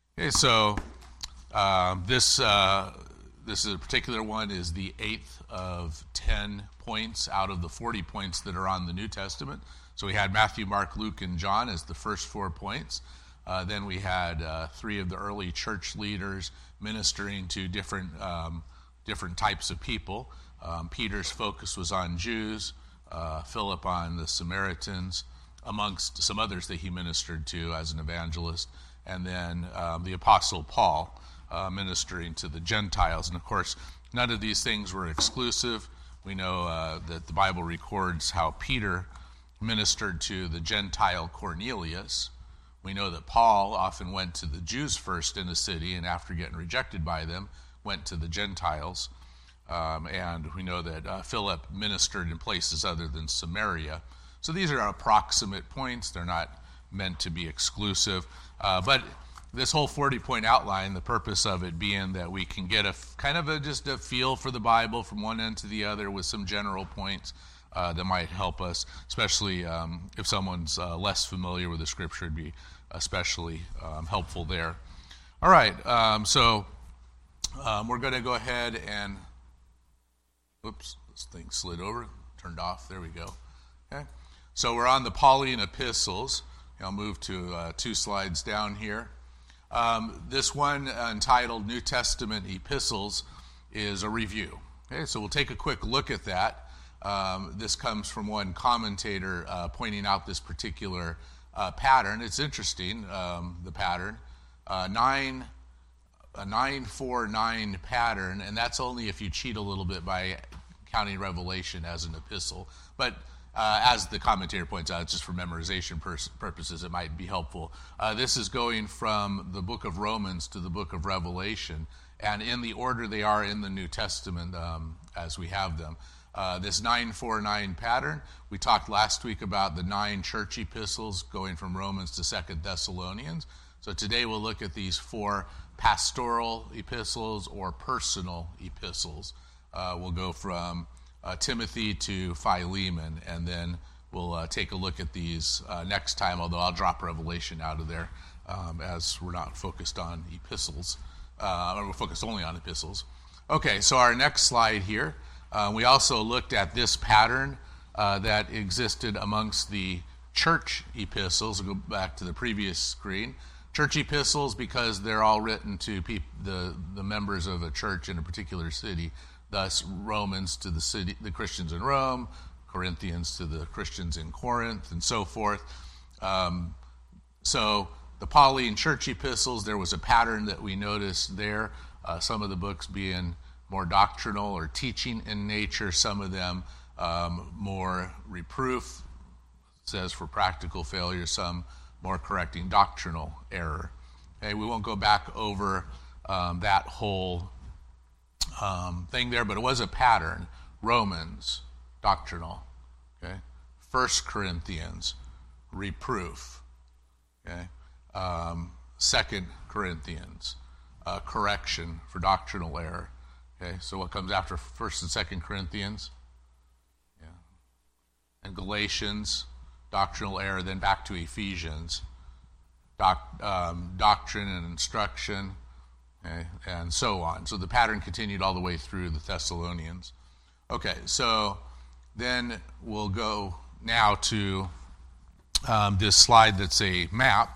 Okay, so this is a particular one is the eighth of 10 points out of the 40 points that are on the New Testament. So we had Matthew, Mark, Luke, and John as the first 4 points. Then we had 3 of the early church leaders ministering to different types of people. Peter's focus was on Jews, Philip on the Samaritans, amongst some others that he ministered to as an evangelist, and then the Apostle Paul ministering to the Gentiles. And of course, none of these things were exclusive. We know that the Bible records how Peter ministered to the Gentile Cornelius. We know that Paul often went to the Jews first in the city, and after getting rejected by them, went to the Gentiles. And we know that Philip ministered in places other than Samaria. So these are approximate points. They're not meant to be exclusive. But this whole 40-point outline, the purpose of it being that we can get just a feel for the Bible from one end to the other with some general points that might help us, especially if someone's less familiar with the Scripture. It'd be especially helpful there. All right, so we're going to go ahead and, whoops, this thing slid over, turned off, there we go. Okay, so we're on the Pauline epistles. I'll move to 2 slides down here. This one entitled New Testament Epistles is a review. Okay, so we'll take a quick look at that. This comes from one commentator pointing out this particular pattern. It's interesting, the pattern. A 9-4-9 pattern, and that's only if you cheat a little bit by counting Revelation as an epistle. But as the commentator points out, just for memorization purposes, it might be helpful. This is going from the book of Romans to the book of Revelation, and in the order they are in the New Testament as we have them. This 9-4-9 pattern, we talked last week about the 9 church epistles going from Romans to 2 Thessalonians. So today we'll look at these 4 pastoral epistles or personal epistles. We'll go from Timothy to Philemon, and then we'll take a look at these next time, although I'll drop Revelation out of there as we're not focused on epistles. We're focused only on epistles. Okay, so our next slide here, we also looked at this pattern that existed amongst the church epistles. We'll go back to the previous screen. Church epistles, because they're all written to the members of a church in a particular city. Thus, Romans to the Christians in Rome, Corinthians to the Christians in Corinth, and so forth. So the Pauline church epistles, there was a pattern that we noticed there. Some of the books being more doctrinal or teaching in nature, some of them more reproof, it says for practical failure, some more correcting doctrinal error. Okay, we won't go back over that whole thing there, but it was a pattern. Romans, doctrinal. Okay, 1 Corinthians, reproof. Okay, 2 Corinthians, correction for doctrinal error. Okay, so what comes after 1 and 2 Corinthians? Yeah, and Galatians, doctrinal error. Then back to Ephesians, doctrine and instruction. Okay, and so on. So the pattern continued all the way through the Thessalonians. Okay, so then we'll go now to this slide that's a map.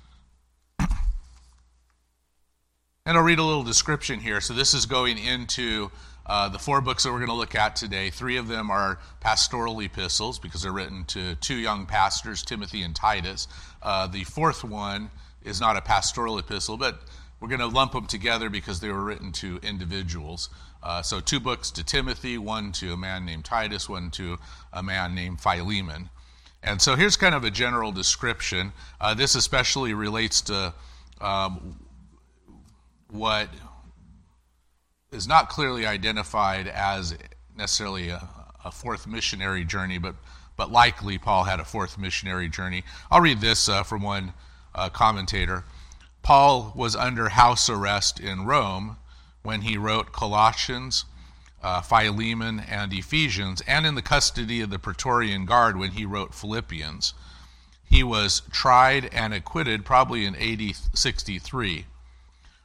And I'll read a little description here. So this is going into the 4 books that we're going to look at today. 3 of them are pastoral epistles because they're written to 2 young pastors, Timothy and Titus. The 4th one is not a pastoral epistle, but we're going to lump them together because they were written to individuals. So 2 books to Timothy, 1 to a man named Titus, 1 to a man named Philemon. And so here's kind of a general description. This especially relates to what is not clearly identified as necessarily a 4th missionary journey, but likely Paul had a 4th missionary journey. I'll read this from one commentator. Paul was under house arrest in Rome when he wrote Colossians, Philemon, and Ephesians, and in the custody of the Praetorian Guard when he wrote Philippians. He was tried and acquitted probably in AD 63.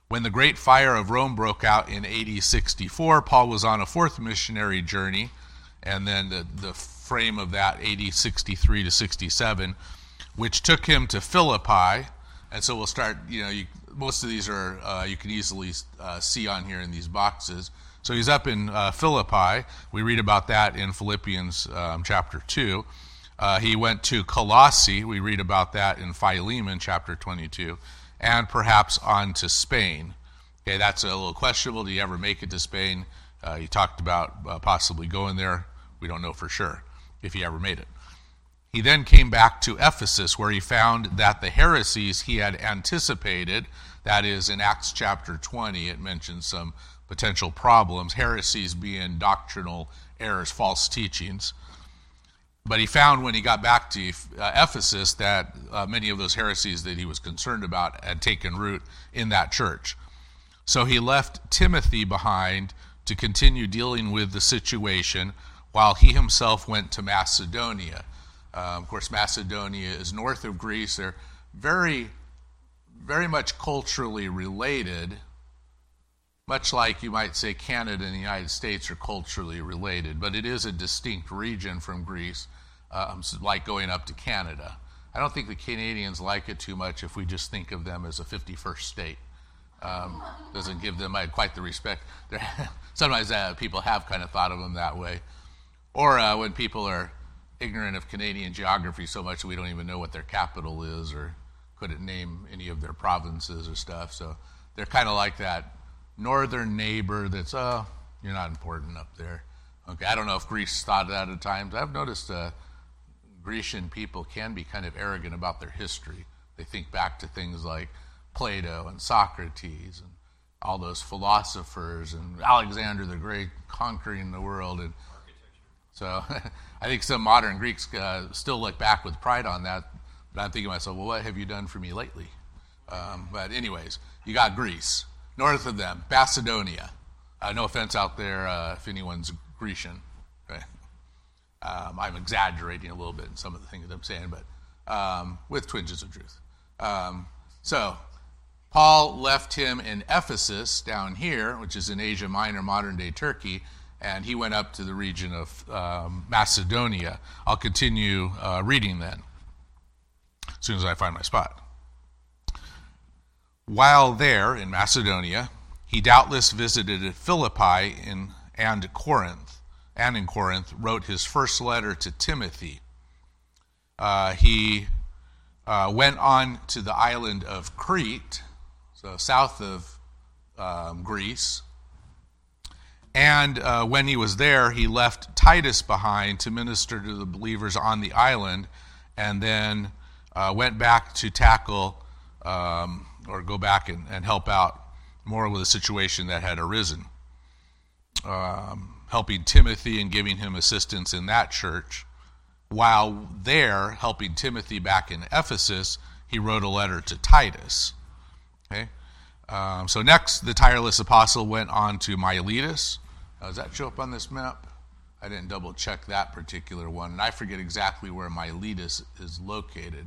When the Great Fire of Rome broke out in AD 64, Paul was on a fourth missionary journey, and then the frame of that, AD 63 to 67, which took him to Philippi. And so we'll start, most of these are, you can easily see on here in these boxes. So he's up in Philippi. We read about that in Philippians chapter 2. He went to Colossae. We read about that in Philemon chapter 22. And perhaps on to Spain. Okay, that's a little questionable. Do you ever make it to Spain? You talked about possibly going there. We don't know for sure if he ever made it. He then came back to Ephesus, where he found that the heresies he had anticipated, that is in Acts chapter 20, it mentions some potential problems, heresies being doctrinal errors, false teachings. But he found when he got back to Ephesus that many of those heresies that he was concerned about had taken root in that church. So he left Timothy behind to continue dealing with the situation while he himself went to Macedonia. Of course, Macedonia is north of Greece. They're very, very much culturally related, much like you might say Canada and the United States are culturally related, but it is a distinct region from Greece, like going up to Canada. I don't think the Canadians like it too much if we just think of them as a 51st state. Doesn't give them quite the respect. Sometimes people have kind of thought of them that way. Or when people are ignorant of Canadian geography so much that we don't even know what their capital is or couldn't name any of their provinces or stuff. So they're kind of like that northern neighbor that's, you're not important up there. Okay, I don't know if Greece thought that at times. I've noticed Grecian people can be kind of arrogant about their history. They think back to things like Plato and Socrates and all those philosophers and Alexander the Great conquering the world. And so I think some modern Greeks still look back with pride on that. But I'm thinking to myself, well, what have you done for me lately? But anyways, you got Greece. North of them, Macedonia. No offense out there if anyone's Grecian. Okay. I'm exaggerating a little bit in some of the things that I'm saying, but with twinges of truth. So Paul left him in Ephesus down here, which is in Asia Minor, modern-day Turkey, and he went up to the region of Macedonia. I'll continue reading then, as soon as I find my spot. While there in Macedonia, he doubtless visited Philippi and in Corinth, wrote his first letter to Timothy. He went on to the island of Crete, so south of Greece. And when he was there, he left Titus behind to minister to the believers on the island, and then went back to tackle or go back and help out more with the situation that had arisen. Helping Timothy and giving him assistance in that church. While there, helping Timothy back in Ephesus, he wrote a letter to Titus. Okay? So next, the tireless apostle went on to Miletus. Does that show up on this map? I didn't double check that particular one, and I forget exactly where Miletus is located.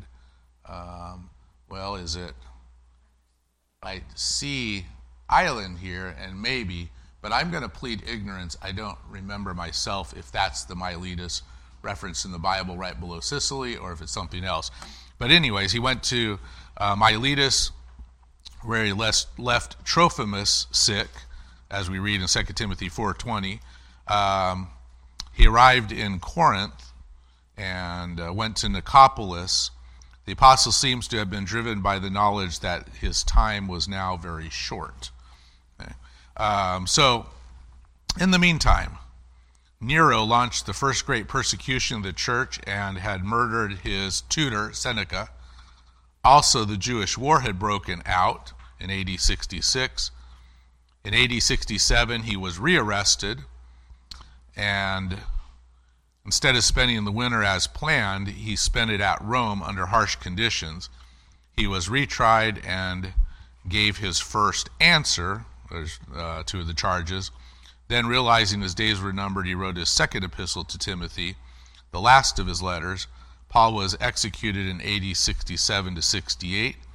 Is it? I see island here, and maybe, but I'm going to plead ignorance. I don't remember myself if that's the Miletus referenced in the Bible right below Sicily, or if it's something else. But anyways, he went to Miletus, where he left Trophimus sick, as we read in 2 Timothy 4:20. He arrived in Corinth and went to Nicopolis. The apostle seems to have been driven by the knowledge that his time was now very short. Okay. So, in the meantime, Nero launched the first great persecution of the church and had murdered his tutor, Seneca. Also, the Jewish war had broken out in AD 66. In AD 67, he was rearrested, and instead of spending the winter as planned, he spent it at Rome under harsh conditions. He was retried and gave his first answer to the charges. Then, realizing his days were numbered, he wrote his second epistle to Timothy, the last of his letters. Paul was executed in AD 67 to 68.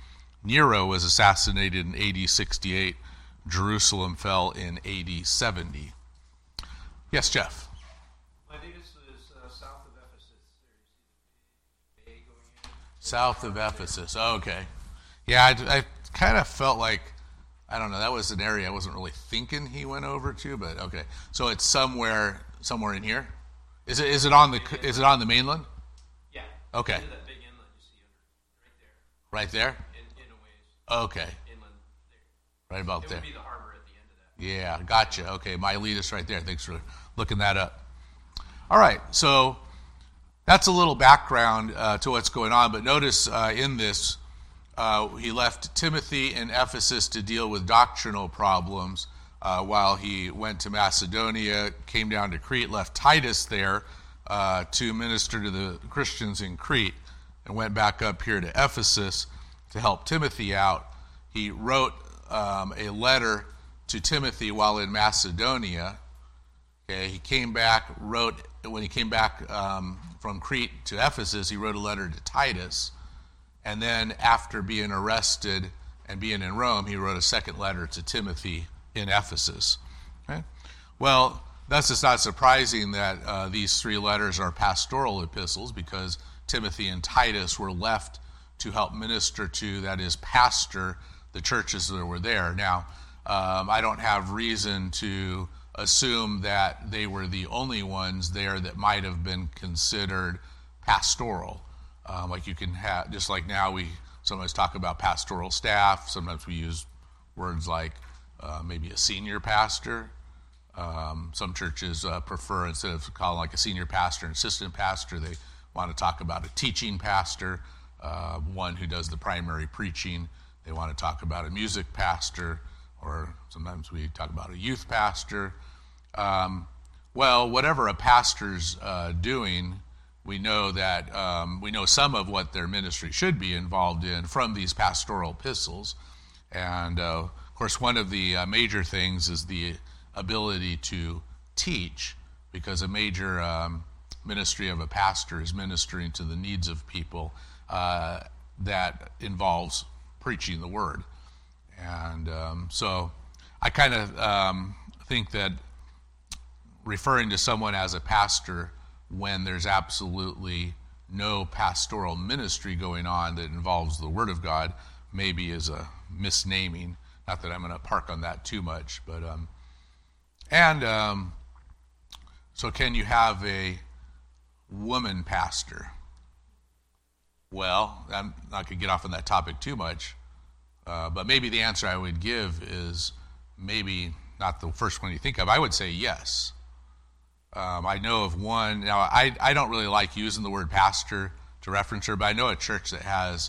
Nero was assassinated in AD 68. Jerusalem fell in AD 70. Yes, Jeff? I think this is south of Ephesus. There's going in. South of Ephesus. Okay. Yeah, I kind of felt like, I don't know, that was an area I wasn't really thinking he went over to, but okay. So it's somewhere in here? Is it on the mainland? Yeah. Okay. Into that big inlet you see Right there? in a ways. Okay. Inland there. Right about It there. would be the harbor at the end of that. Yeah, gotcha. Okay, Miletus right there. Thanks for looking that up. All right, so that's a little background to what's going on, but notice in this, he left Timothy in Ephesus to deal with doctrinal problems while he went to Macedonia, came down to Crete, left Titus there to minister to the Christians in Crete, and went back up here to Ephesus to help Timothy out. He wrote a letter to Timothy while in Macedonia. Okay, when he came back from Crete to Ephesus, he wrote a letter to Titus. And then after being arrested and being in Rome, he wrote a second letter to Timothy in Ephesus. Okay? Well, thus it's not surprising that these three letters are pastoral epistles, because Timothy and Titus were left to help minister to, that is, pastor the churches that were there. Now, I don't have reason to assume that they were the only ones there that might have been considered pastoral. Like you can have, just like now we sometimes talk about pastoral staff, sometimes we use words like maybe a senior pastor. Some churches prefer, instead of calling like a senior pastor and assistant pastor, they want to talk about a teaching pastor, one who does the primary preaching. They want to talk about a music pastor, or sometimes we talk about a youth pastor. Well, whatever a pastor's doing, we know that we know some of what their ministry should be involved in from these pastoral epistles. And of course, one of the major things is the ability to teach, because a major ministry of a pastor is ministering to the needs of people that involves preaching the word. And so I kind of think that referring to someone as a pastor when there's absolutely no pastoral ministry going on that involves the Word of God maybe is a misnaming. Not that I'm going to park on that too much, but so can you have a woman pastor? Well, I'm not going to get off on that topic too much, but maybe the answer I would give is maybe not the first one you think of. I would say yes. I know of one. Now, I don't really like using the word pastor to reference her, but I know a church that has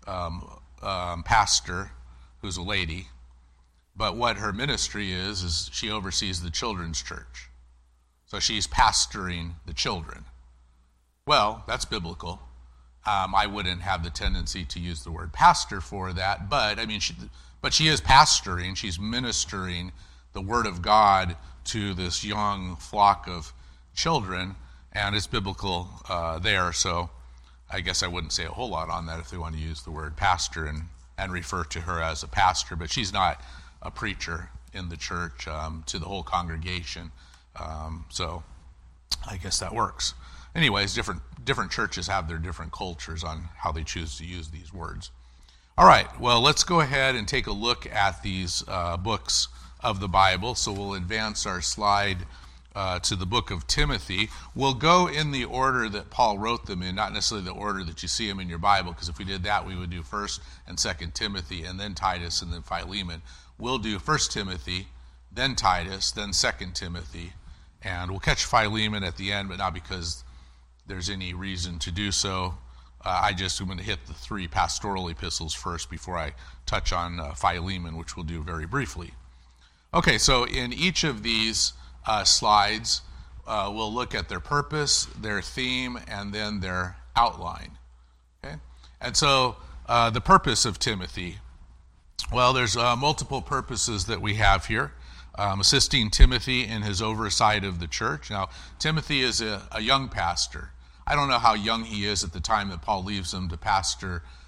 pastor who's a lady, but what her ministry is she oversees the children's church. So she's pastoring the children. Well, that's biblical. I wouldn't have the tendency to use the word pastor for that, but I mean, she is pastoring. She's ministering the Word of God to this young flock of children, and it's biblical there. So I guess I wouldn't say a whole lot on that if they want to use the word pastor and refer to her as a pastor, but she's not a preacher in the church to the whole congregation. So I guess that works. Anyways, different churches have their different cultures on how they choose to use these words. All right, well, let's go ahead and take a look at these books of the Bible. So we'll advance our slide to the book of Timothy. We'll go in the order that Paul wrote them in, not necessarily the order that you see them in your Bible, because if we did that, we would do 1st and 2nd Timothy, and then Titus, and then Philemon. We'll do 1st Timothy, then Titus, then 2nd Timothy, and we'll catch Philemon at the end, but not because there's any reason to do so. I just am going to hit the 3 pastoral epistles first before I touch on Philemon, which we'll do very briefly. Okay, so in each of these slides, we'll look at their purpose, their theme, and then their outline. Okay, and so the purpose of Timothy. Well, there's multiple purposes that we have here. Assisting Timothy in his oversight of the church. Now, Timothy is a young pastor. I don't know how young he is at the time that Paul leaves him to pastor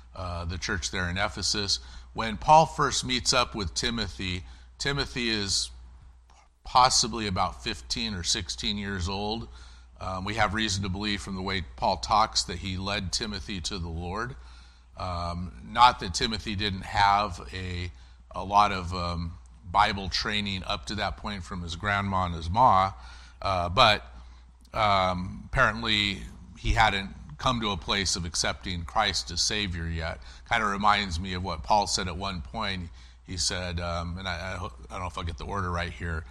the church there in Ephesus. When Paul first meets up with Timothy, Timothy is possibly about 15 or 16 years old. We have reason to believe from the way Paul talks that he led Timothy to the Lord. Not that Timothy didn't have a lot of Bible training up to that point from his grandma and his ma, but apparently he hadn't come to a place of accepting Christ as Savior yet. Kind of reminds me of what Paul said at one point. He said, and I don't know if I'll get the order right here,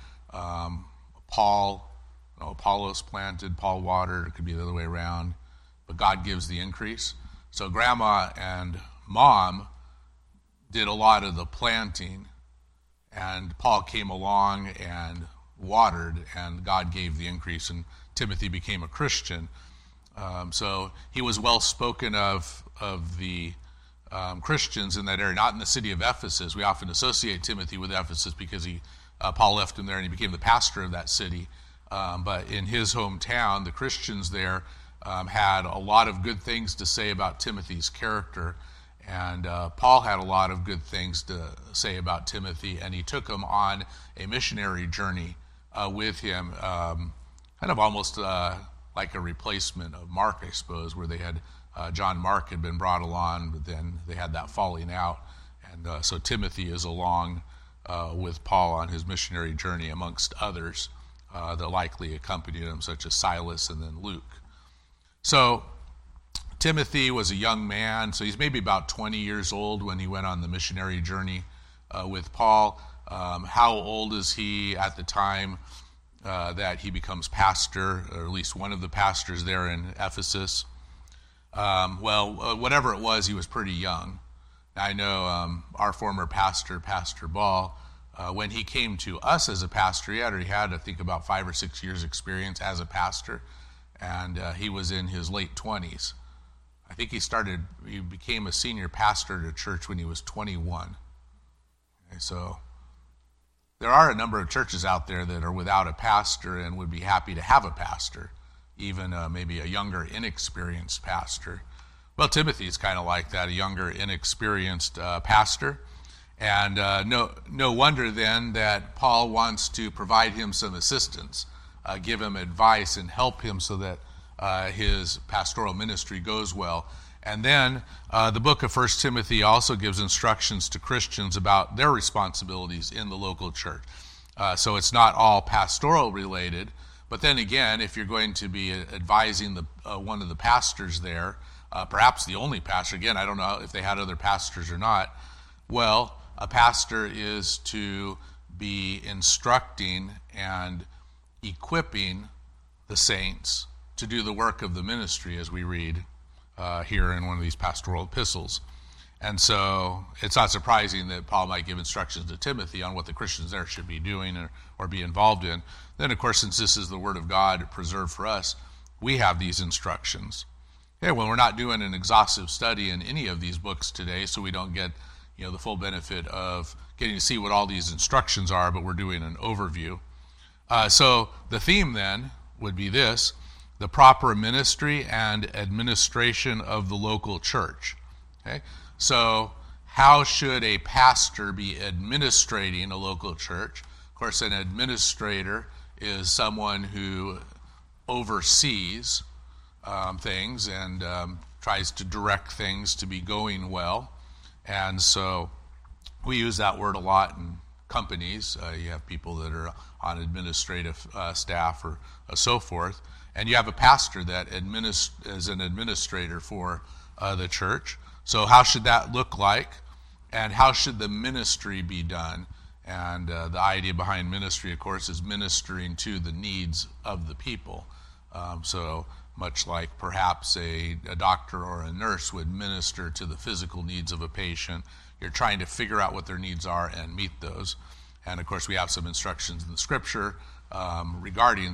Apollos planted, Paul watered, it could be the other way around, but God gives the increase. So grandma and mom did a lot of the planting, and Paul came along and watered, and God gave the increase, and Timothy became a Christian. So he was well spoken of the Christians in that area, not in the city of Ephesus. We often associate Timothy with Ephesus because Paul left him there and he became the pastor of that city. But in his hometown, the Christians there had a lot of good things to say about Timothy's character. And Paul had a lot of good things to say about Timothy, and he took him on a missionary journey with him, kind of almost like a replacement of Mark, I suppose, where they had John Mark had been brought along, but then they had that falling out. And so Timothy is along with Paul on his missionary journey amongst others that likely accompanied him, such as Silas and then Luke. So Timothy was a young man, so he's maybe about 20 years old when he went on the missionary journey with Paul. How old is he at the time that he becomes pastor, or at least one of the pastors there in Ephesus? Whatever it was, he was pretty young. I know our former pastor, Pastor Ball, when he came to us as a pastor, he already had, I think, about 5 or 6 years experience as a pastor, and he was in his late 20s. I think he became a senior pastor at a church when he was 21. Okay, so there are a number of churches out there that are without a pastor and would be happy to have a pastor, even maybe a younger, inexperienced pastor. Well, Timothy is kind of like that, a younger, inexperienced pastor. And no wonder then that Paul wants to provide him some assistance, give him advice and help him so that his pastoral ministry goes well. And then the book of 1 Timothy also gives instructions to Christians about their responsibilities in the local church. So it's not all pastoral related, but then again, if you're going to be advising one of the pastors there, perhaps the only pastor, again, I don't know if they had other pastors or not, well, a pastor is to be instructing and equipping the saints to do the work of the ministry, as we read here in one of these pastoral epistles. And so it's not surprising that Paul might give instructions to Timothy on what the Christians there should be doing or be involved in. Then, of course, since this is the Word of God preserved for us, we have these instructions. Yeah, well, we're not doing an exhaustive study in any of these books today, so we don't get the full benefit of getting to see what all these instructions are, but we're doing an overview. So the theme then would be this: the proper ministry and administration of the local church. Okay? So how should a pastor be administrating a local church? Of course, an administrator is someone who oversees things and tries to direct things to be going well. And so we use that word a lot in companies. You have people that are on administrative staff or so forth. And you have a pastor that is an administrator for the church. So how should that look like? And how should the ministry be done? And the idea behind ministry, of course, is ministering to the needs of the people. So much like perhaps a doctor or a nurse would minister to the physical needs of a patient, you're trying to figure out what their needs are and meet those. And of course, we have some instructions in the Scripture regarding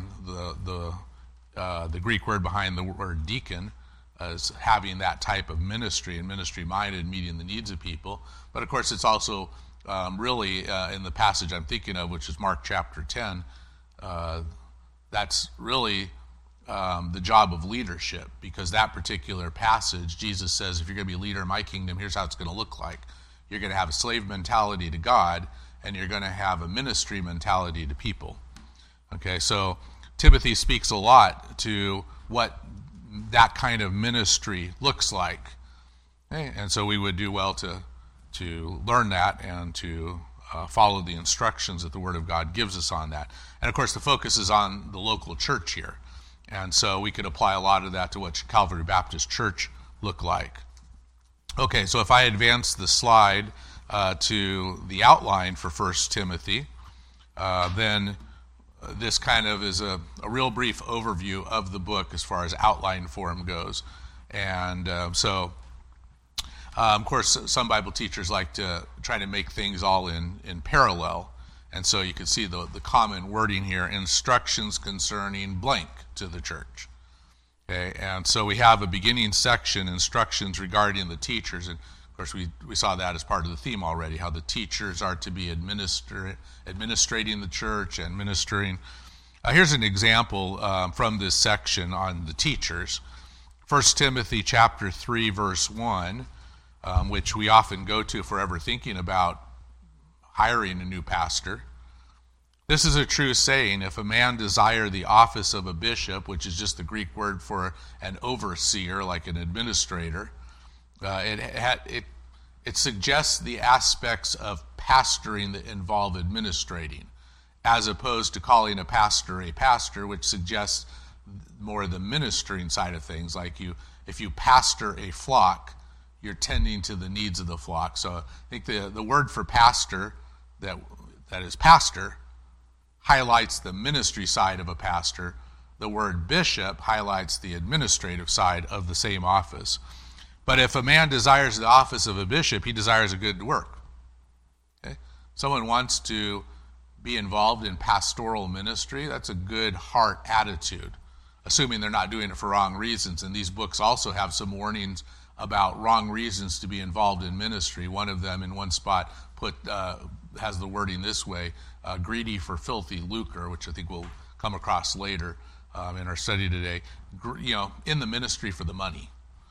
the Greek word behind the word deacon as having that type of ministry and ministry-minded, meeting the needs of people. But of course, it's also really in the passage I'm thinking of, which is Mark chapter 10, that's really the job of leadership, because that particular passage, Jesus says, if you're going to be a leader in my kingdom, here's how it's going to look like. You're going to have a slave mentality to God, and you're going to have a ministry mentality to people. Okay, so Timothy speaks a lot to what that kind of ministry looks like. Okay? And so we would do well to learn that and to follow the instructions that the Word of God gives us on that. And of course, the focus is on the local church here. And so we could apply a lot of that to what Calvary Baptist Church looked like. Okay, so if I advance the slide to the outline for 1 Timothy, then this kind of is a real brief overview of the book as far as outline form goes. And of course, some Bible teachers like to try to make things all in parallel. And so you can see the common wording here, instructions concerning blank to the church. Okay, and so we have a beginning section, instructions regarding the teachers. And of course, we saw that as part of the theme already, how the teachers are to be administrating the church and ministering. Here's an example from this section on the teachers. 1 Timothy chapter 3, verse 1, which we often go to if we're ever thinking about hiring a new pastor. This is a true saying, if a man desire the office of a bishop, which is just the Greek word for an overseer, like an administrator, it suggests the aspects of pastoring that involve administrating, as opposed to calling a pastor, which suggests more the ministering side of things. Like if you pastor a flock, you're tending to the needs of the flock. So I think the word for pastor, that is pastor, highlights the ministry side of a pastor. The word bishop highlights the administrative side of the same office. But if a man desires the office of a bishop, he desires a good work. Okay? Someone wants to be involved in pastoral ministry, that's a good heart attitude, assuming they're not doing it for wrong reasons. And these books also have some warnings about wrong reasons to be involved in ministry. One of them in one spot has the wording this way, greedy for filthy lucre, which I think we'll come across later in our study today, in the ministry for the money.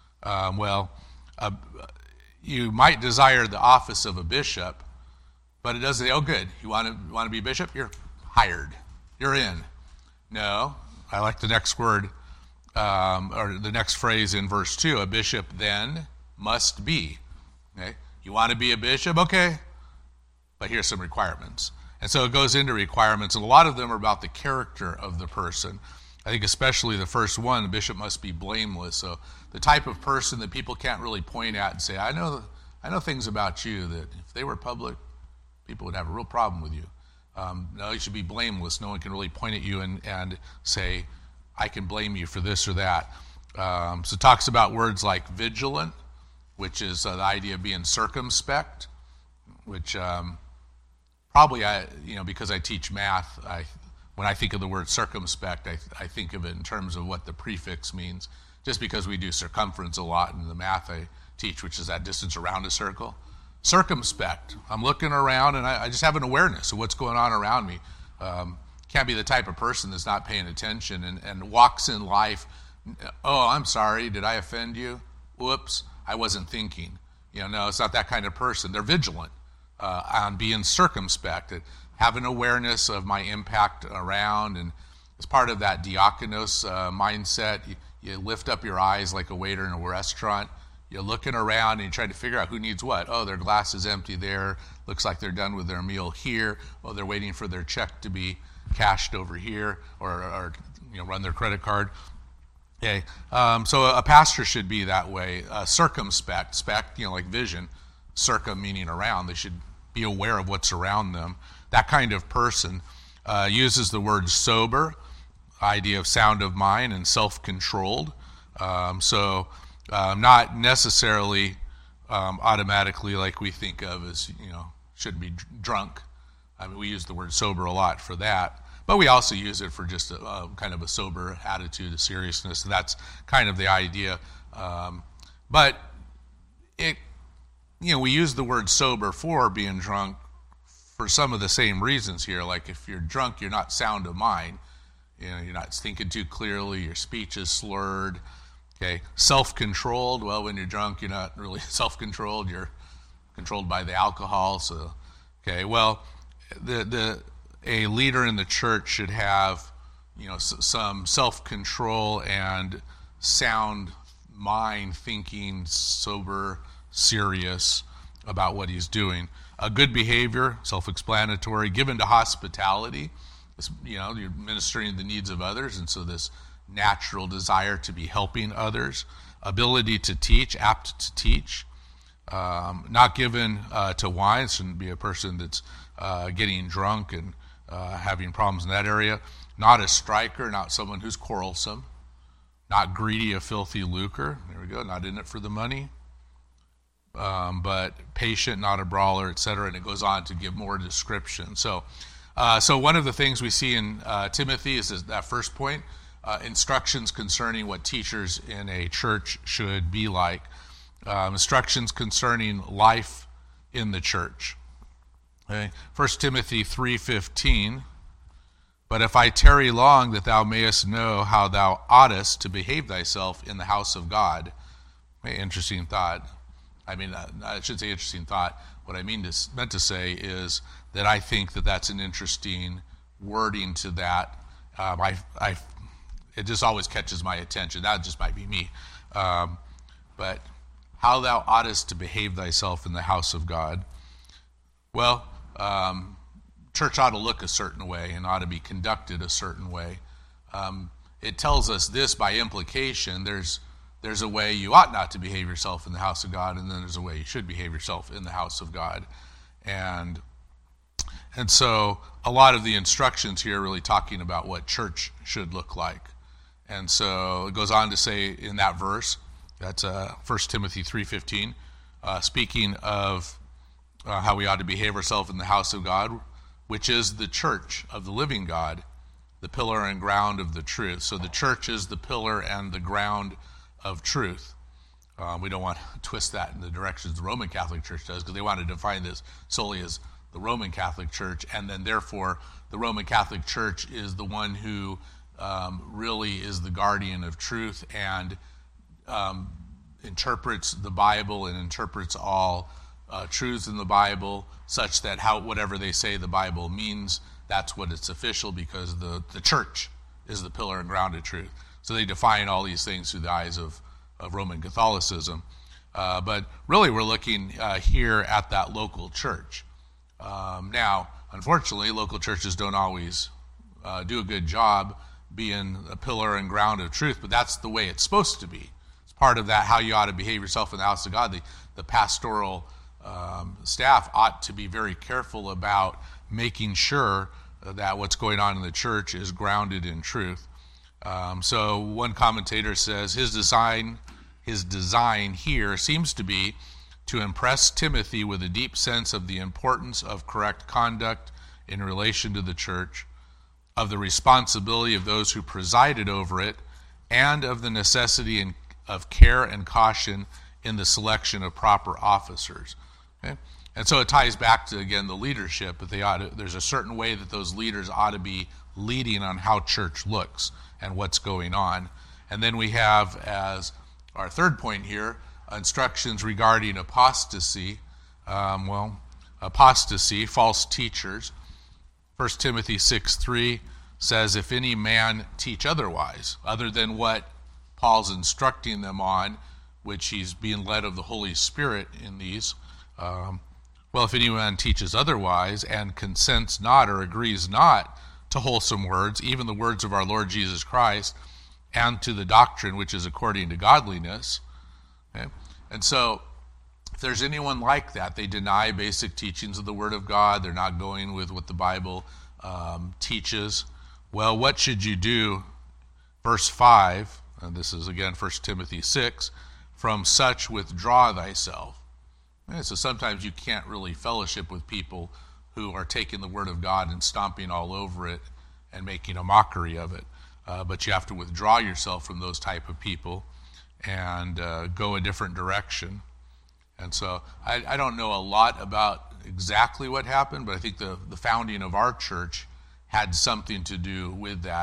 You might desire the office of a bishop, but it doesn't say, oh good, you want to be a bishop? You're hired. You're in. No, I like the next word, or the next phrase in verse 2, a bishop then must be. Okay? You want to be a bishop? Okay, but here's some requirements. And so it goes into requirements, and a lot of them are about the character of the person. I think especially the first one, the bishop must be blameless. So the type of person that people can't really point at and say, I know things about you that if they were public, people would have a real problem with you. No, you should be blameless. No one can really point at you and say, I can blame you for this or that. So it talks about words like vigilant, which is the idea of being circumspect, which probably because I teach math, when I think of the word circumspect, I think of it in terms of what the prefix means, just because we do circumference a lot in the math I teach, which is that distance around a circle. Circumspect. I'm looking around and I just have an awareness of what's going on around me. Can't be the type of person that's not paying attention and walks in life, oh, I'm sorry, did I offend you? Whoops, I wasn't thinking. No, it's not that kind of person. They're vigilant on being circumspect, have an awareness of my impact around, and as part of that diakonos mindset, you lift up your eyes like a waiter in a restaurant. You're looking around and you try to figure out who needs what. Oh, their glass is empty there. Looks like they're done with their meal here. Oh, they're waiting for their check to be cashed over here, or run their credit card. Okay, so a pastor should be that way, circumspect, like vision, circum meaning around. They should be aware of what's around them. That kind of person uses the word sober, idea of sound of mind, and self-controlled. Not necessarily automatically like we think of as, shouldn't be drunk. I mean, we use the word sober a lot for that, but we also use it for just a kind of a sober attitude of seriousness. And that's kind of the idea. But we use the word sober for being drunk for some of the same reasons here. Like if you're drunk, you're not sound of mind. You're not thinking too clearly. Your speech is slurred. Okay, self-controlled. Well, when you're drunk, you're not really self-controlled. You're controlled by the alcohol. So, okay, well, a leader in the church should have, some self-control and sound mind, thinking, sober, serious about what he's doing. A good behavior, self-explanatory, given to hospitality. You're ministering the needs of others, and so this natural desire to be helping others. Ability to teach, apt to teach. Not given to wine, shouldn't be a person that's getting drunk and having problems in that area. Not a striker, not someone who's quarrelsome. Not greedy, a filthy lucre. There we go, not in it for the money. But patient, not a brawler, etc. And it goes on to give more description. So one of the things we see in Timothy is that first point, instructions concerning what teachers in a church should be like. Instructions concerning life in the church. Okay. 1 Timothy 3:15, but if I tarry long, that thou mayest know how thou oughtest to behave thyself in the house of God. Interesting thought. I should say interesting thought. What I meant to say is that I think that that's an interesting wording to that. It just always catches my attention. That just might be me. But how thou oughtest to behave thyself in the house of God. Well, church ought to look a certain way and ought to be conducted a certain way. It tells us this by implication. There's a way you ought not to behave yourself in the house of God, and then there's a way you should behave yourself in the house of God. And so a lot of the instructions here are really talking about what church should look like. And so it goes on to say in that verse, that's 1 Timothy 3:15, speaking of how we ought to behave ourselves in the house of God, which is the church of the living God, the pillar and ground of the truth. So the church is the pillar and the ground of truth. We don't want to twist that in the directions the Roman Catholic Church does, because they want to define this solely as the Roman Catholic Church, and then therefore the Roman Catholic Church is the one who really is the guardian of truth and interprets the Bible and interprets all truths in the Bible such that whatever they say the Bible means, that's what it's official, because the church is the pillar and ground of truth. So they define all these things through the eyes of Roman Catholicism. But really we're looking here at that local church. Now, unfortunately, local churches don't always do a good job being a pillar and ground of truth, but that's the way it's supposed to be. It's part of that, how you ought to behave yourself in the house of God. The pastoral staff ought to be very careful about making sure that what's going on in the church is grounded in truth. So one commentator says his design here seems to be to impress Timothy with a deep sense of the importance of correct conduct in relation to the church, of the responsibility of those who presided over it, and of the necessity of care and caution in the selection of proper officers. Okay? And so it ties back to, again, the leadership. But there's a certain way that those leaders ought to be leading on how church looks and what's going on. And then we have, as our third point here, instructions regarding apostasy. Apostasy, false teachers. 1 Timothy 6:3 says, if any man teach otherwise, other than what Paul's instructing them on, which he's being led of the Holy Spirit in these, if anyone teaches otherwise and consents not or agrees not to wholesome words, even the words of our Lord Jesus Christ, and to the doctrine which is according to godliness. Okay? And so, if there's anyone like that, they deny basic teachings of the Word of God, they're not going with what the Bible teaches. Well, what should you do? Verse 5, and this is again 1 Timothy 6, from such withdraw thyself. Okay, so sometimes you can't really fellowship with people who are taking the Word of God and stomping all over it and making a mockery of it. But you have to withdraw yourself from those type of people and go a different direction. And so I don't know a lot about exactly what happened, but I think the founding of our church had something to do with that.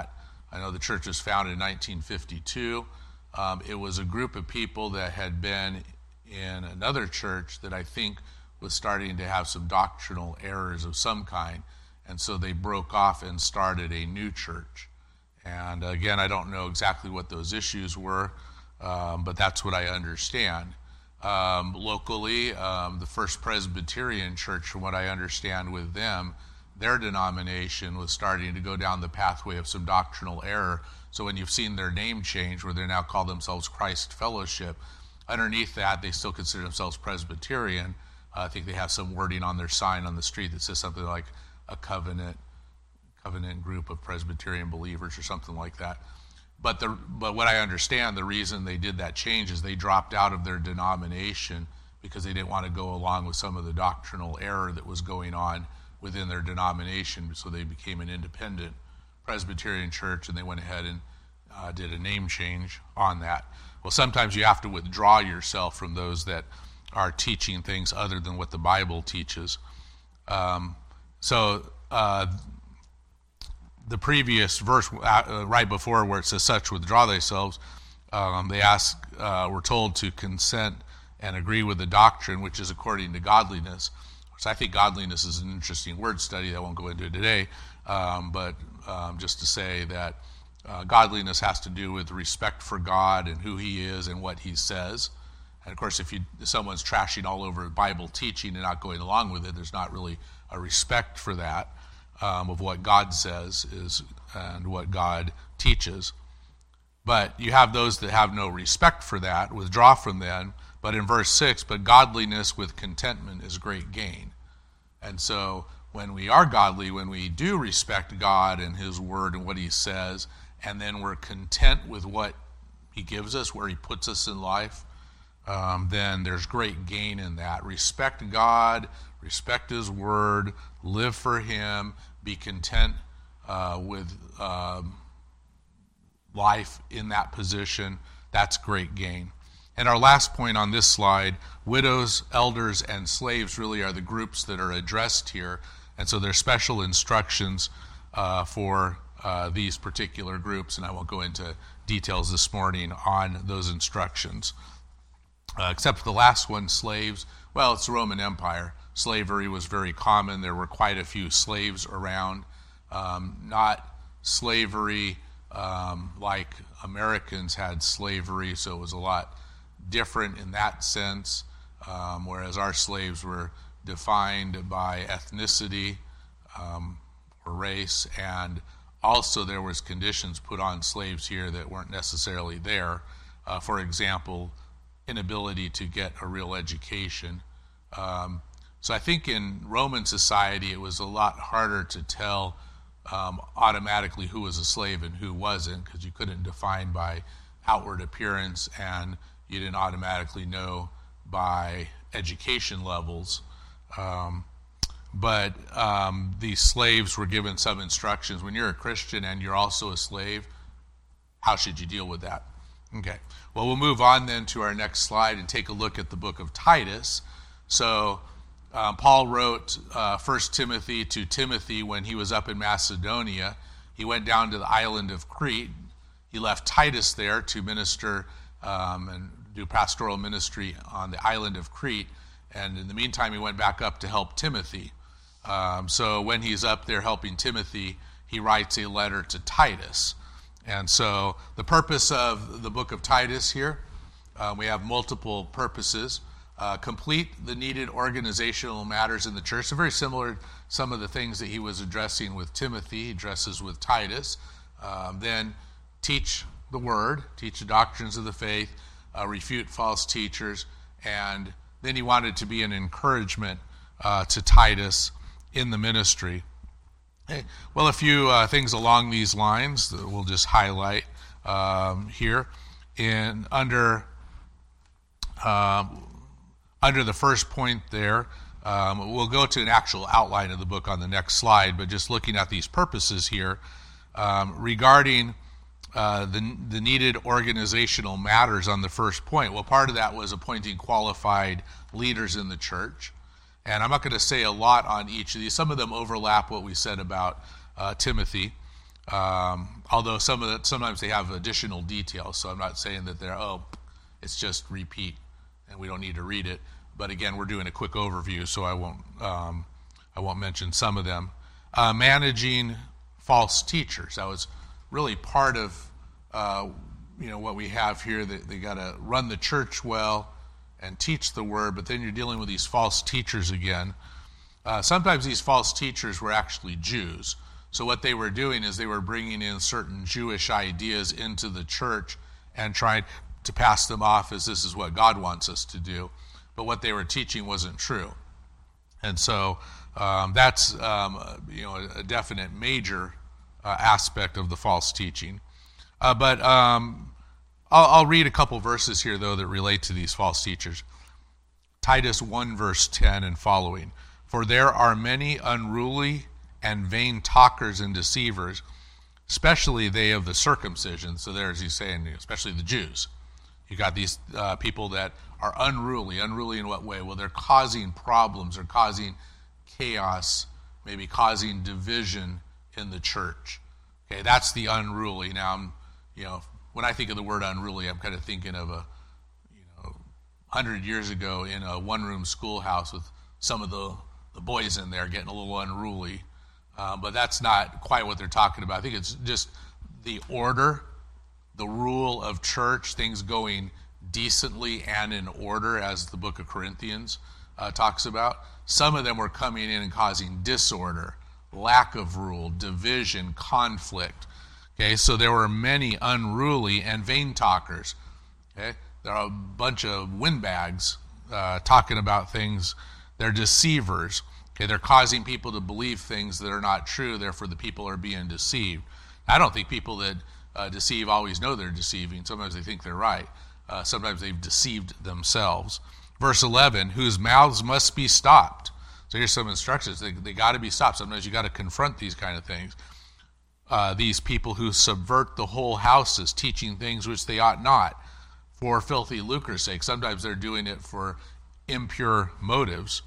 I know the church was founded in 1952. It was a group of people that had been in another church that I think was starting to have some doctrinal errors of some kind, and so they broke off and started a new church. And again, I don't know exactly what those issues were, but that's what I understand. Locally, the First Presbyterian Church, from what I understand with them, their denomination was starting to go down the pathway of some doctrinal error. So when you've seen their name change, where they now call themselves Christ Fellowship, underneath that, they still consider themselves Presbyterian. I think they have some wording on their sign on the street that says something like a covenant group of Presbyterian believers or something like that. But what I understand, the reason they did that change is they dropped out of their denomination because they didn't want to go along with some of the doctrinal error that was going on within their denomination. So they became an independent Presbyterian church, and they went ahead and did a name change on that. Well, sometimes you have to withdraw yourself from those that are teaching things other than what the Bible teaches. The previous verse right before, where it says, "Such withdraw thyself," we're told to consent and agree with the doctrine which is according to godliness. So I think godliness is an interesting word study. I won't go into it today, but just to say that godliness has to do with respect for God and who He is and what He says. And of course, if someone's trashing all over Bible teaching and not going along with it, there's not really a respect for that. Of what God says and what God teaches. But you have those that have no respect for that, withdraw from them. But in verse 6, "But godliness with contentment is great gain." And so when we are godly, when we do respect God and His Word and what He says, and then we're content with what He gives us, where He puts us in life, then there's great gain in that. Respect God, respect His Word, live for Him, be content with life in that position. That's great gain. And our last point on this slide, widows, elders, and slaves really are the groups that are addressed here. And so there's special instructions for these particular groups, and I won't go into details this morning on those instructions. Except for the last one, slaves. Well, it's the Roman Empire. Slavery was very common. There were quite a few slaves around. Not slavery like Americans had slavery, so it was a lot different in that sense, whereas our slaves were defined by ethnicity or race, and also there was conditions put on slaves here that weren't necessarily there. For example, inability to get a real education. So I think in Roman society it was a lot harder to tell automatically who was a slave and who wasn't, because you couldn't define by outward appearance, and you didn't automatically know by education levels. But these slaves were given some instructions. When you're a Christian and you're also a slave, how should you deal with that? Okay. Well, we'll move on then to our next slide and take a look at the book of Titus. So Paul wrote 1 Timothy to Timothy when he was up in Macedonia. He went down to the island of Crete. He left Titus there to minister and do pastoral ministry on the island of Crete. And in the meantime, he went back up to help Timothy. So when he's up there helping Timothy, he writes a letter to Titus. And so the purpose of the book of Titus here, we have multiple purposes. Complete the needed organizational matters in the church. So very similar to some of the things that he was addressing with Timothy, he addresses with Titus. Then teach the word, teach the doctrines of the faith, refute false teachers, and then he wanted to be an encouragement to Titus in the ministry. Okay. Well, a few things along these lines that we'll just highlight here. Under the first point there, we'll go to an actual outline of the book on the next slide, but just looking at these purposes here, regarding the needed organizational matters on the first point. Well, part of that was appointing qualified leaders in the church. And I'm not going to say a lot on each of these. Some of them overlap what we said about Timothy. Although sometimes they have additional details, so I'm not saying that it's just repeat and we don't need to read it. But again, we're doing a quick overview, so I won't mention some of them. Managing false teachers. That was really part of what we have here. They got to run the church well and teach the word, but then you're dealing with these false teachers again. Sometimes these false teachers were actually Jews. So what they were doing is they were bringing in certain Jewish ideas into the church and trying to pass them off as this is what God wants us to do. But what they were teaching wasn't true. And so that's a definite major aspect of the false teaching. But I'll read a couple verses here, though, that relate to these false teachers. Titus 1, verse 10 and following. For there are many unruly and vain talkers and deceivers, especially they of the circumcision. So there's he's saying, especially the Jews. You got these people that are unruly. Unruly in what way? Well, they're causing problems. They're causing chaos, maybe causing division in the church. Okay, that's the unruly. Now, when I think of the word unruly, I'm kind of thinking of 100 years ago in a one-room schoolhouse with some of the boys in there getting a little unruly. But that's not quite what they're talking about. I think it's just the order, the rule of church, things going decently and in order, as the book of Corinthians talks about. Some of them were coming in and causing disorder, lack of rule, division, conflict. Okay, so there were many unruly and vain talkers. Okay, there are a bunch of windbags talking about things. They're deceivers. Okay, they're causing people to believe things that are not true. Therefore, the people are being deceived. I don't think people that deceive always know they're deceiving. Sometimes they think they're right. Sometimes they've deceived themselves. Verse 11, whose mouths must be stopped. So here's some instructions. They got to be stopped. Sometimes you got to confront these kind of things. These people who subvert the whole houses, teaching things which they ought not, for filthy lucre's sake. Sometimes they're doing it for impure motives.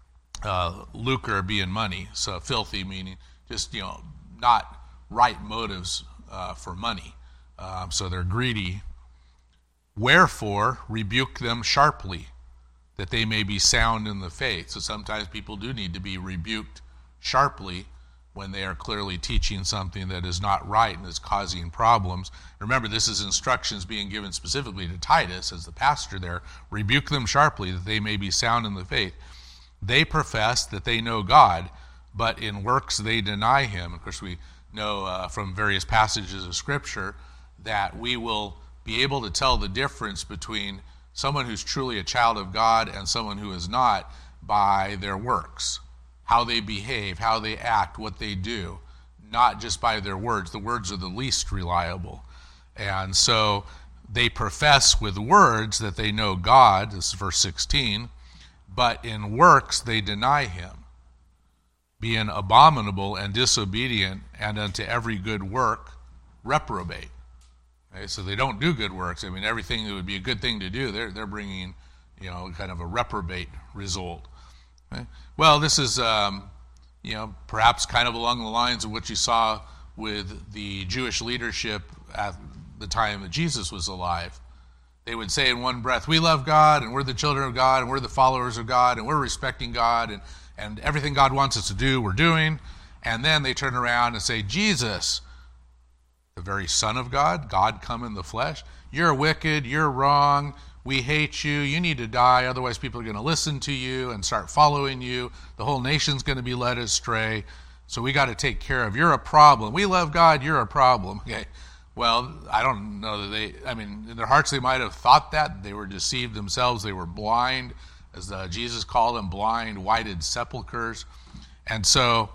Lucre being money, so filthy meaning just not right motives for money. So they're greedy. Wherefore rebuke them sharply, that they may be sound in the faith. So sometimes people do need to be rebuked sharply when they are clearly teaching something that is not right and is causing problems. Remember, this is instructions being given specifically to Titus as the pastor there. Rebuke them sharply, that they may be sound in the faith. They profess that they know God, but in works they deny him. Of course, we know from various passages of Scripture that we will be able to tell the difference between someone who's truly a child of God and someone who is not by their works, how they behave, how they act, what they do, not just by their words. The words are the least reliable. And so they profess with words that they know God, this is verse 16, but in works they deny him, being abominable and disobedient, and unto every good work reprobate. Okay, so they don't do good works. I mean, everything that would be a good thing to do, they're bringing, kind of a reprobate result. Okay? Well, this is, perhaps kind of along the lines of what you saw with the Jewish leadership at the time that Jesus was alive. They would say in one breath, we love God, and we're the children of God, and we're the followers of God, and we're respecting God, and everything God wants us to do, we're doing. And then they turn around and say, Jesus, the very Son of God, God come in the flesh, you're wicked, you're wrong, we hate you, you need to die, otherwise people are going to listen to you and start following you, the whole nation's going to be led astray, so we got to take care of, you're a problem, we love God, you're a problem. Okay. Well, I don't know that in their hearts they might have thought that. They were deceived themselves. They were blind, as Jesus called them, blind, whited sepulchres. And so,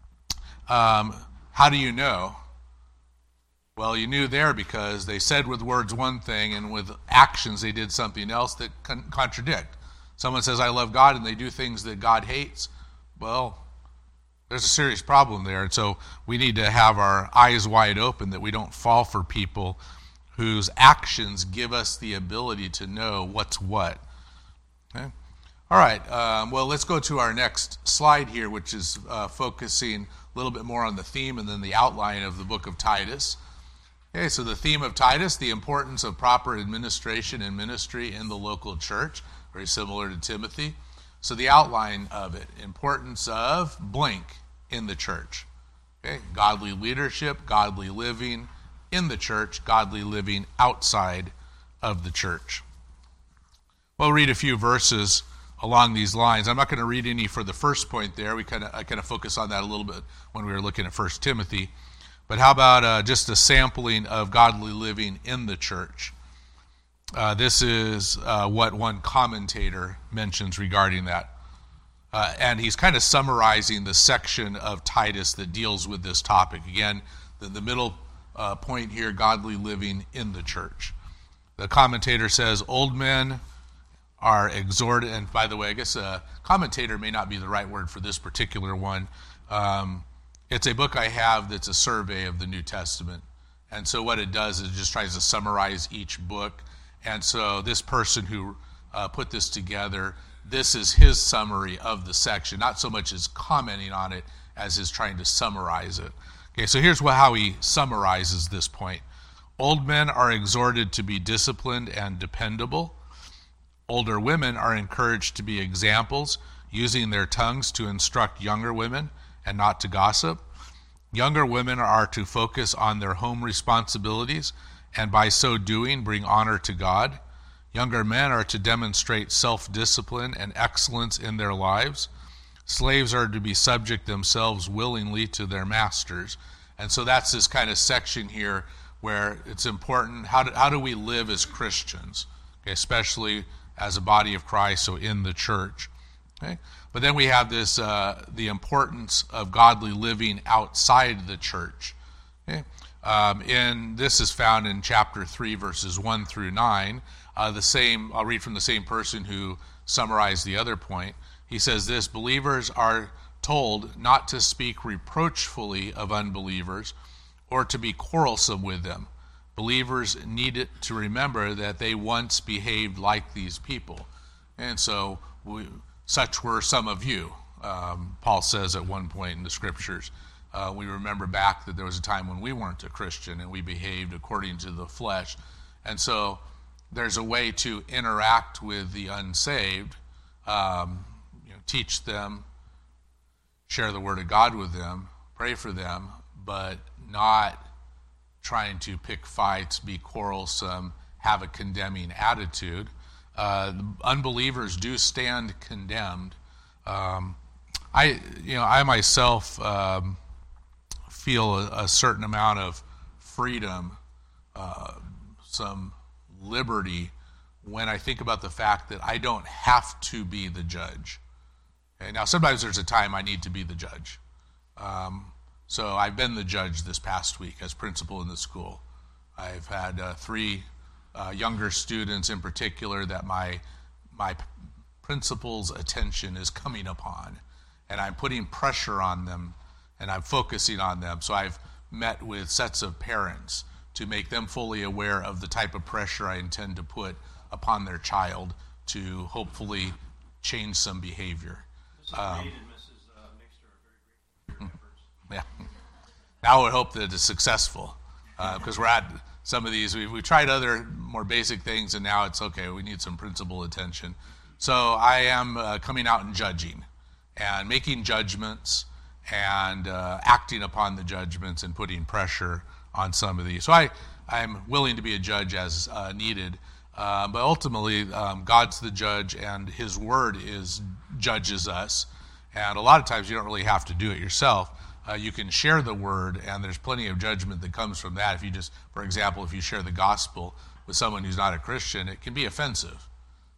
how do you know? Well, you knew there because they said with words one thing, and with actions they did something else that contradict. Someone says, I love God, and they do things that God hates. Well, there's a serious problem there, and so we need to have our eyes wide open that we don't fall for people whose actions give us the ability to know what's what. Okay? All right, well, let's go to our next slide here, which is focusing a little bit more on the theme and then the outline of the book of Titus. Okay, so the theme of Titus, the importance of proper administration and ministry in the local church, very similar to Timothy. So the outline of it, importance of blank in the church. Okay, godly leadership, godly living in the church, godly living outside of the church. We'll read a few verses along these lines. I'm not going to read any for the first point there. I kind of focus on that a little bit when we were looking at 1 Timothy. But how about just a sampling of godly living in the church? This is what one commentator mentions regarding that. And he's kind of summarizing the section of Titus that deals with this topic. Again, the middle point here, godly living in the church. The commentator says, old men are exhorted, and by the way, I guess commentator may not be the right word for this particular one. It's a book I have that's a survey of the New Testament. And so what it does is it just tries to summarize each book. And so this person who put this together, this is his summary of the section, not so much as commenting on it as his trying to summarize it. Okay, so here's how he summarizes this point. Old men are exhorted to be disciplined and dependable. Older women are encouraged to be examples, using their tongues to instruct younger women and not to gossip. Younger women are to focus on their home responsibilities and by so doing bring honor to God. Younger men are to demonstrate self-discipline and excellence in their lives. Slaves are to be subject themselves willingly to their masters. And so that's this kind of section here where it's important, how do we live as Christians, okay, especially as a body of Christ, so in the church. Okay? But then we have this, the importance of godly living outside the church. Okay? This is found in chapter 3, verses 1 through 9. I'll read from the same person who summarized the other point. He says this, believers are told not to speak reproachfully of unbelievers or to be quarrelsome with them. Believers need to remember that they once behaved like these people. And so such were some of you, Paul says at one point in the scriptures. We remember back that there was a time when we weren't a Christian and we behaved according to the flesh. And so there's a way to interact with the unsaved, teach them, share the word of God with them, pray for them, but not trying to pick fights, be quarrelsome, have a condemning attitude. Unbelievers do stand condemned. I myself feel a certain amount of freedom, some liberty when I think about the fact that I don't have to be the judge. Okay, now, sometimes there's a time I need to be the judge. So I've been the judge this past week as principal in the school. I've had 3 younger students in particular that my principal's attention is coming upon, and I'm putting pressure on them, and I'm focusing on them. So I've met with sets of parents to make them fully aware of the type of pressure I intend to put upon their child to hopefully change some behavior. Mrs. Reed and Mrs. Mixter are very grateful for your efforts. Yeah. Now I would hope that it's successful because we're at some of these. We've tried other more basic things, and now it's okay. We need some principal attention. So I am coming out and judging and making judgments and acting upon the judgments and putting pressure on some of these. So I'm willing to be a judge as needed. But ultimately, God's the judge, and His Word judges us. And a lot of times you don't really have to do it yourself. You can share the Word, and there's plenty of judgment that comes from that. If you just, for example, if you share the gospel with someone who's not a Christian, it can be offensive.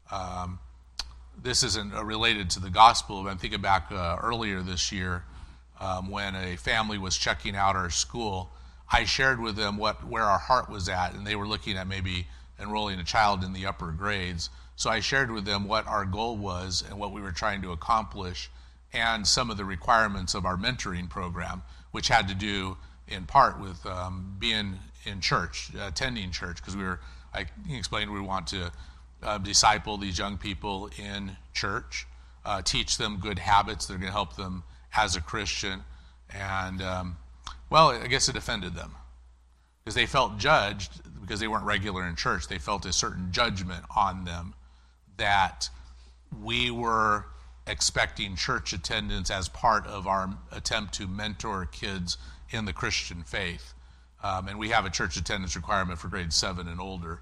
This isn't related to the gospel, but I'm thinking back earlier this year when a family was checking out our school. I shared with them where our heart was at, and they were looking at maybe enrolling a child in the upper grades. So I shared with them what our goal was and what we were trying to accomplish and some of the requirements of our mentoring program, which had to do in part with being in church, attending church, because I explained we want to disciple these young people in church, teach them good habits that are going to help them as a Christian. And, I guess it offended them because they felt judged because they weren't regular in church. They felt a certain judgment on them that we were expecting church attendance as part of our attempt to mentor kids in the Christian faith. And we have a church attendance requirement for grade 7 and older.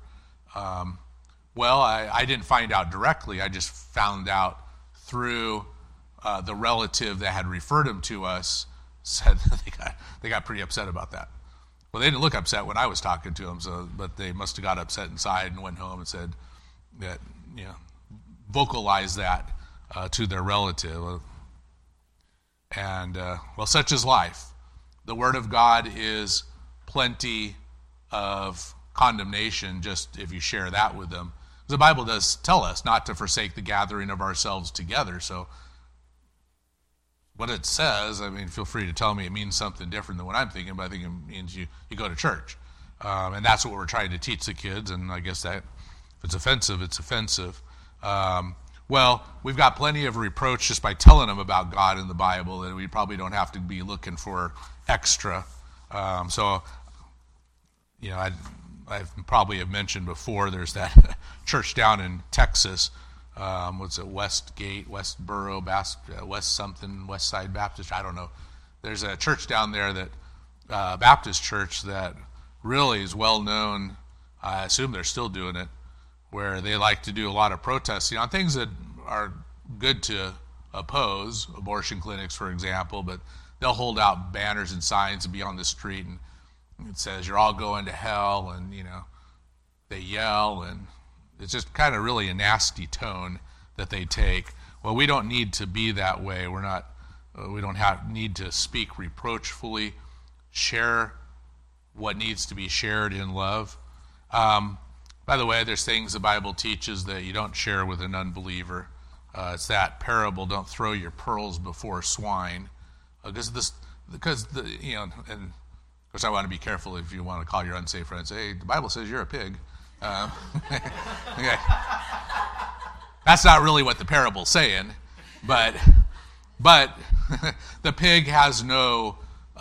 I didn't find out directly. I just found out through the relative that had referred him to us, said they got pretty upset about that. Well, they didn't look upset when I was talking to them, but they must have got upset inside and went home and said that, vocalized that to their relative. And, such is life. The Word of God is plenty of condemnation just if you share that with them. The Bible does tell us not to forsake the gathering of ourselves together. So what it says, feel free to tell me it means something different than what I'm thinking, but I think it means you go to church. And that's what we're trying to teach the kids, and I guess that if it's offensive, it's offensive. We've got plenty of reproach just by telling them about God in the Bible, and we probably don't have to be looking for extra. I probably have mentioned before, there's that church down in Texas, Westgate, Westboro, West Side Baptist, I don't know. There's a church down there that, Baptist church, that really is well known, I assume they're still doing it, where they like to do a lot of protesting on things that are good to oppose, abortion clinics, for example, but they'll hold out banners and signs and be on the street, and it says, "You're all going to hell," and, they yell, and it's just kind of really a nasty tone that they take. Well, we don't need to be that way. We don't need to speak reproachfully, share what needs to be shared in love. By the way, there's things the Bible teaches that you don't share with an unbeliever. It's that parable, don't throw your pearls before swine. And of course I want to be careful if you want to call your unsafe friend and say, "Hey, the Bible says you're a pig." Okay. That's not really what the parable's saying, but the pig has no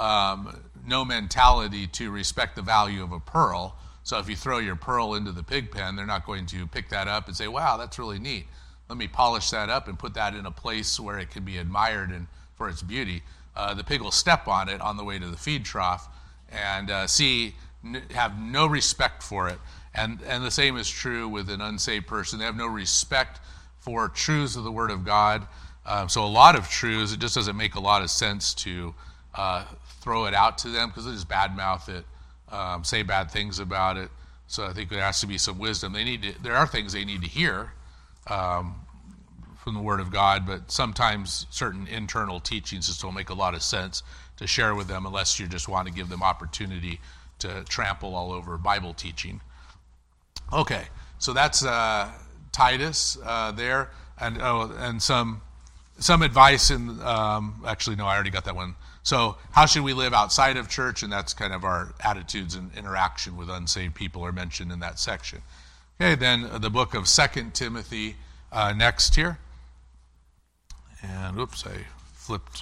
mentality to respect the value of a pearl. So if you throw your pearl into the pig pen, they're not going to pick that up and say, "Wow, that's really neat. Let me polish that up and put that in a place where it can be admired and for its beauty." The pig will step on it on the way to the feed trough and have no respect for it. And the same is true with an unsaved person. They have no respect for truths of the Word of God. So a lot of truths, it just doesn't make a lot of sense to throw it out to them because they just badmouth it, say bad things about it. So I think there has to be some wisdom. There are things they need to hear from the Word of God, but sometimes certain internal teachings just don't make a lot of sense to share with them unless you just want to give them opportunity to trample all over Bible teaching. Okay, so that's Titus there, and some advice in. Actually, no, I already got that one. So, how should we live outside of church? And that's kind of our attitudes and interaction with unsaved people are mentioned in that section. Okay, then the book of 2 Timothy next here. And oops, I flipped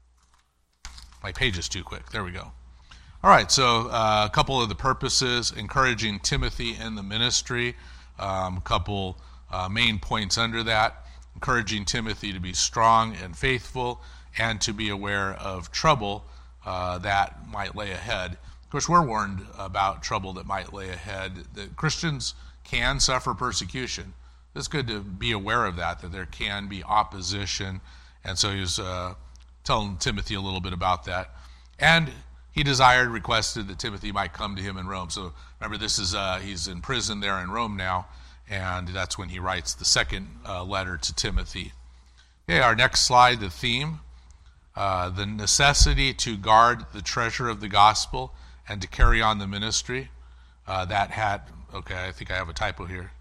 my pages too quick. There we go. All right, so a couple of the purposes, encouraging Timothy in the ministry, a couple main points under that, encouraging Timothy to be strong and faithful and to be aware of trouble that might lay ahead. Of course, we're warned about trouble that might lay ahead, that Christians can suffer persecution. It's good to be aware of that there can be opposition, and so he was telling Timothy a little bit about that. And he requested that Timothy might come to him in Rome. So remember, this is he's in prison there in Rome now, and that's when he writes the second letter to Timothy. Okay, our next slide, the theme, the necessity to guard the treasure of the gospel and to carry on the ministry. I think I have a typo here.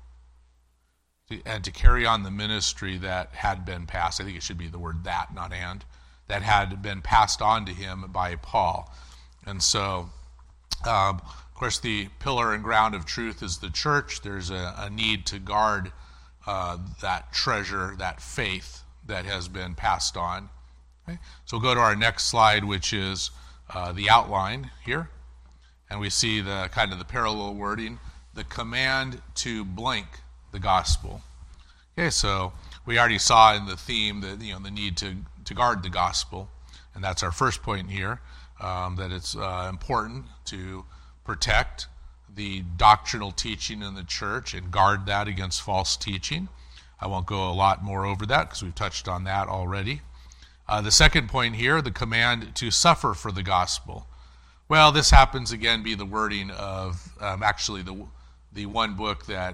And to carry on the ministry that had been passed. I think it should be the word that, not and. That had been passed on to him by Paul. And so, of course, the pillar and ground of truth is the church. There's a need to guard that treasure, that faith that has been passed on. Okay? So we'll go to our next slide, which is the outline here. And we see the kind of the parallel wording, the command to blank the gospel. Okay, so we already saw in the theme that the need to guard the gospel, and that's our first point here, that it's important to protect the doctrinal teaching in the church and guard that against false teaching. I won't go a lot more over that because we've touched on that already. The second point here, the command to suffer for the gospel. Well, this happens again be the wording of actually the one book that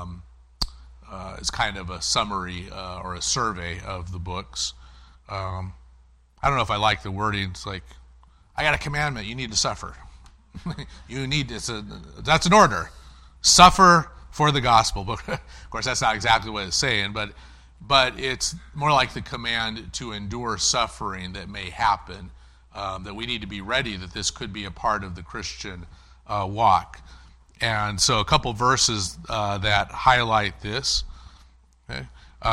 is kind of a summary or a survey of the books. I don't know if I like the wording. It's like, I got a commandment, you need to suffer. That's an order. Suffer for the gospel. But of course, that's not exactly what it's saying, but it's more like the command to endure suffering that may happen, that we need to be ready that this could be a part of the Christian walk. And so a couple verses that highlight this. Okay?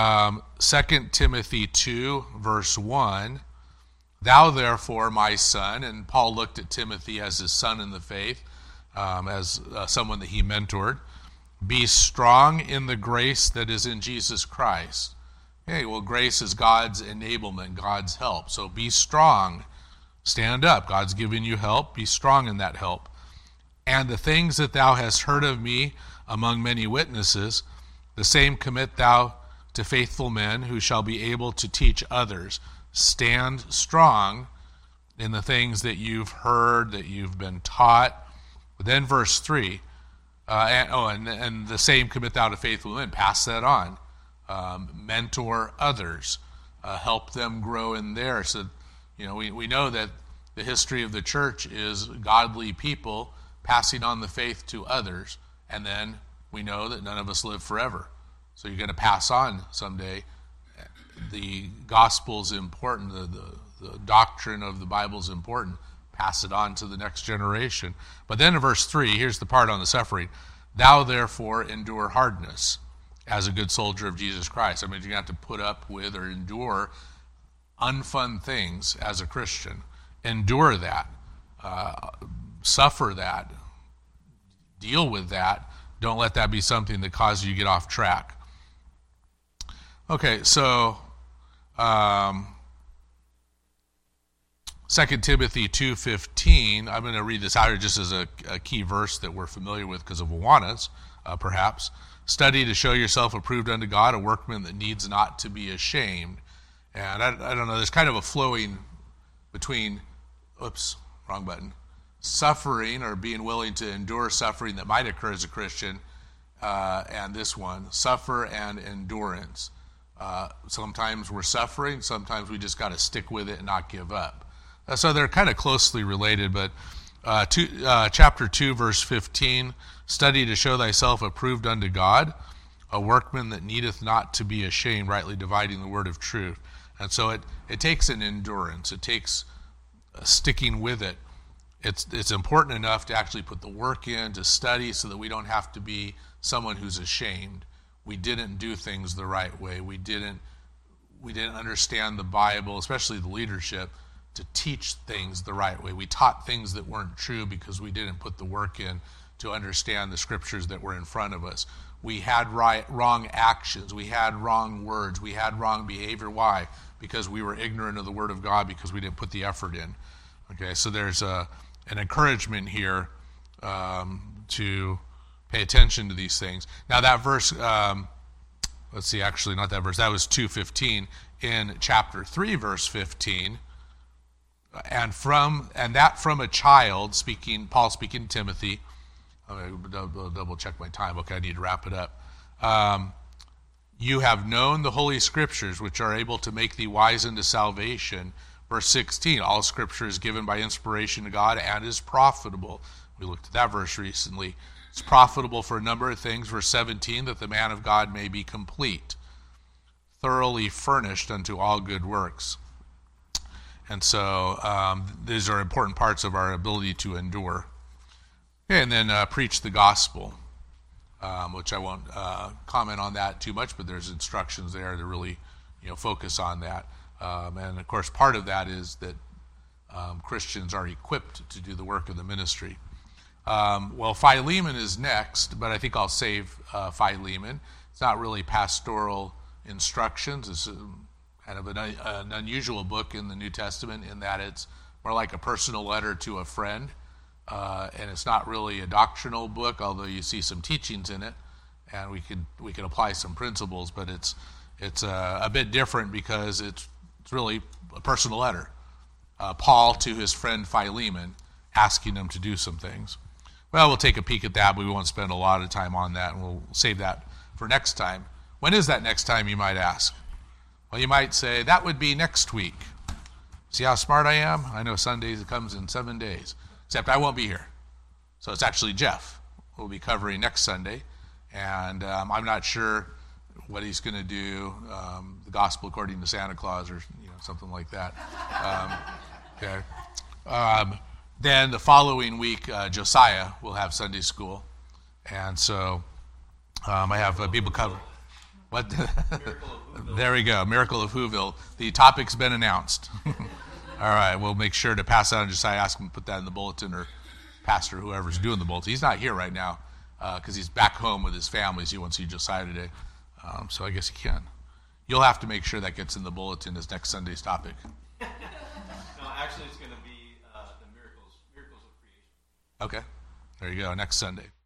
2 Timothy 2, verse 1, thou therefore, my son, and Paul looked at Timothy as his son in the faith, as someone that he mentored, be strong in the grace that is in Jesus Christ. Okay, well, grace is God's enablement, God's help. So be strong, stand up. God's giving you help, be strong in that help. And the things that thou hast heard of me among many witnesses, the same commit thou to faithful men who shall be able to teach others. Stand strong in the things that you've heard, that you've been taught. But then verse 3, and the same commit thou to faithful men. Pass that on. Mentor others. Help them grow in there. So, we know that the history of the church is godly people passing on the faith to others, and then we know that none of us live forever. So you're going to pass on someday. The gospel is important. The doctrine of the Bible is important. Pass it on to the next generation. But then in verse 3, here's the part on the suffering. Thou therefore endure hardness as a good soldier of Jesus Christ. I mean, you're going to have to put up with or endure unfun things as a Christian. Endure that. Suffer that. Deal with that. Don't let that be something that causes you to get off track. Okay, so 2 Timothy 2:15, I'm going to read this out here just as a key verse that we're familiar with because of Awanas, perhaps. Study to show yourself approved unto God, a workman that needs not to be ashamed. And I don't know, there's kind of a flowing between, wrong button, suffering or being willing to endure suffering that might occur as a Christian, and this one, suffer and endurance. Sometimes we're suffering, sometimes we just got to stick with it and not give up. So they're kind of closely related, but chapter 2, verse 15, study to show thyself approved unto God, a workman that needeth not to be ashamed, rightly dividing the word of truth. And so it takes an endurance. It takes sticking with it. It's important enough to actually put the work in, to study, so that we don't have to be someone who's ashamed. We didn't do things the right way. We didn't understand the Bible, especially the leadership, to teach things the right way. We taught things that weren't true because we didn't put the work in to understand the scriptures that were in front of us. We had wrong actions. We had wrong words. We had wrong behavior. Why? Because we were ignorant of the Word of God, because we didn't put the effort in. Okay, so there's an encouragement here to pay attention to these things. Now that verse, let's see, actually not that verse, that was 2:15. In chapter 3, verse 15, and that from a child, Paul speaking to Timothy, I'm going to double check my time. Okay, I need to wrap it up. You have known the Holy Scriptures, which are able to make thee wise unto salvation. Verse 16, all Scripture is given by inspiration of God and is profitable. We looked at that verse recently. It's profitable for a number of things. Verse 17, that the man of God may be complete, thoroughly furnished unto all good works. And so these are important parts of our ability to endure. Okay, and then preach the gospel, which I won't comment on that too much, but there's instructions there to really, focus on that. And of course, part of that is that Christians are equipped to do the work of the ministry. Well, Philemon is next, but I think I'll save Philemon. It's not really pastoral instructions. It's kind of an unusual book in the New Testament in that it's more like a personal letter to a friend, and it's not really a doctrinal book, although you see some teachings in it, and we could apply some principles, but it's a bit different because it's really a personal letter. Paul to his friend Philemon, asking him to do some things. Well, we'll take a peek at that, but we won't spend a lot of time on that, and we'll save that for next time. When is that next time, you might ask? Well, you might say, that would be next week. See how smart I am? I know Sundays it comes in 7 days, except I won't be here. So it's actually Jeff who will be covering next Sunday, and I'm not sure what he's going to do, the gospel according to Santa Claus or something like that. Okay. Then the following week, Josiah will have Sunday school, and so I have people cover. What? There we go, Miracle of Whoville. The topic's been announced. All right, we'll make sure to pass out on Josiah, ask him to put that in the bulletin, or pastor, whoever's doing the bulletin. He's not here right now because he's back home with his family, so he won't see Josiah today. So I guess he can. You'll have to make sure that gets in the bulletin as next Sunday's topic. No, actually it's going to be the miracles of creation. Okay, there you go, next Sunday.